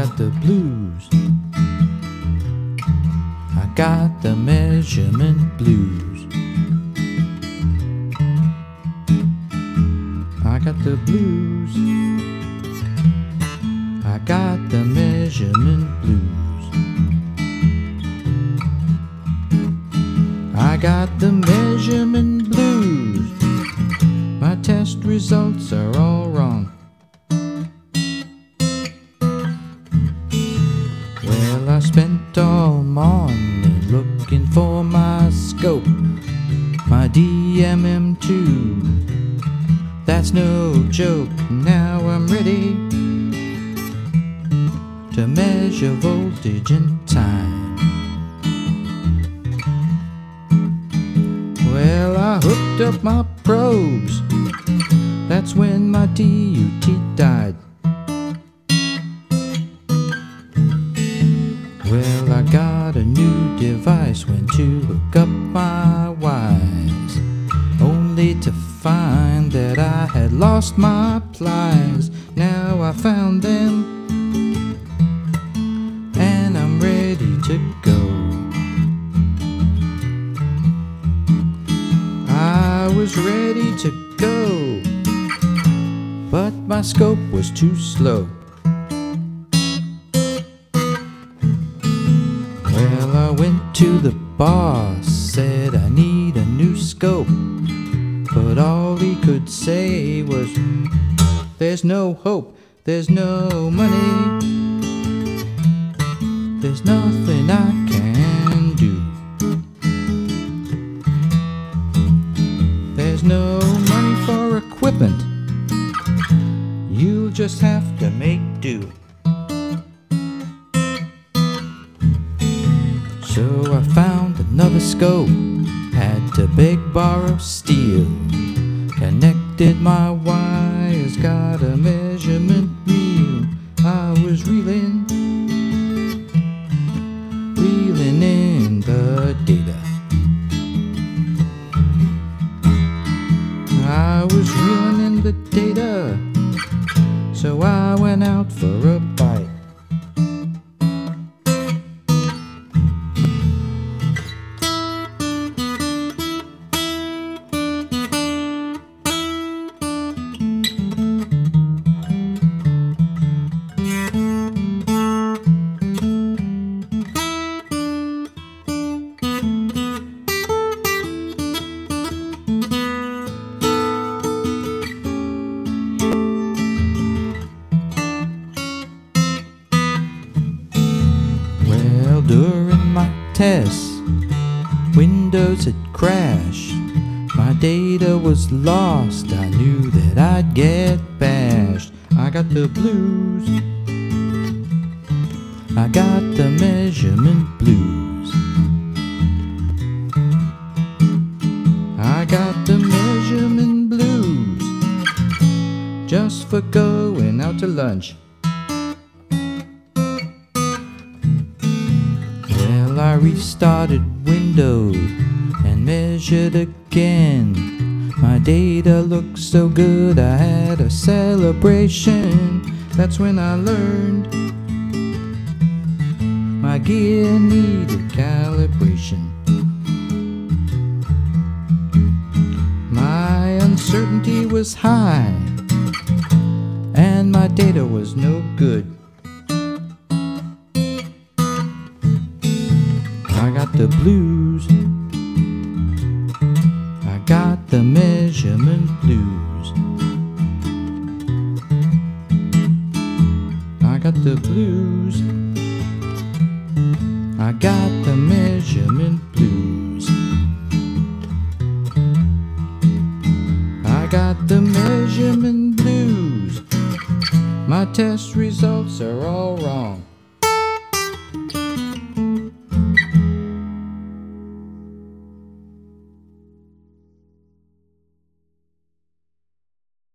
got the blues. I got the measurement blues. I got the blues. I got the measurement blues. I got the measurement blues. My test results are all wrong. Well, I spent all morning looking for my scope, my DMM2. That's no joke. Now I'm ready to measure voltage and time. Well, I hooked up my probes. That's when my DUT died. Well, I got a new device, went to hook up my wires, only to find that I had lost my pliers. Now I found them, and I'm ready to go. I was ready to go, but my scope was too slow. Well, I went to the boss, said I need a new scope, but all he could say was, there's no hope, there's no money, there's nothing I can do. There's no money for equipment, you'll just have to make do. So I found another scope, had to beg, borrow, steal, connected my wires, got a measurement reel. I was reeling in the data. I was reeling in the data, so I went out for a bite. During my tests, Windows had crashed, my data was lost, I knew that I'd get bashed. I got the blues, I got the measurement blues. I got the measurement blues, just for going out to lunch. I restarted Windows and measured again. My data looked so good, I had a celebration. That's when I learned my gear needed calibration. My uncertainty was high, and my data was no good. I got the blues, I got the measurement blues. I got the blues, I got the measurement blues. I got the measurement blues. My test results are all wrong.